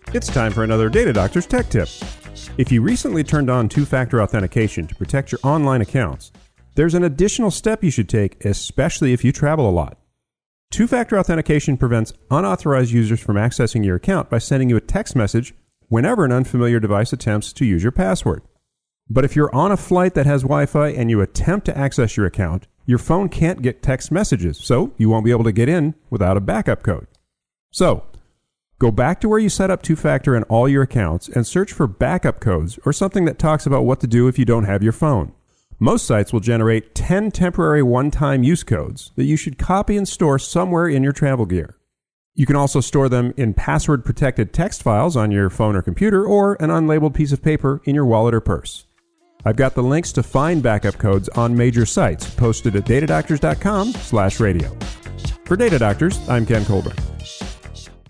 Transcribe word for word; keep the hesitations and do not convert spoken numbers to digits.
It's time for another Data Doctor's Tech Tip. If you recently turned on two-factor authentication to protect your online accounts, there's an additional step you should take, especially if you travel a lot. Two-factor authentication prevents unauthorized users from accessing your account by sending you a text message whenever an unfamiliar device attempts to use your password. But if you're on a flight that has Wi-Fi and you attempt to access your account, your phone can't get text messages, so you won't be able to get in without a backup code. So, go back to where you set up two-factor in all your accounts and search for backup codes or something that talks about what to do if you don't have your phone. Most sites will generate ten temporary one-time use codes that you should copy and store somewhere in your travel gear. You can also store them in password-protected text files on your phone or computer or an unlabeled piece of paper in your wallet or purse. I've got the links to find backup codes on major sites posted at datadoctors dot com slash radio. For Data Doctors, I'm Ken Colburn.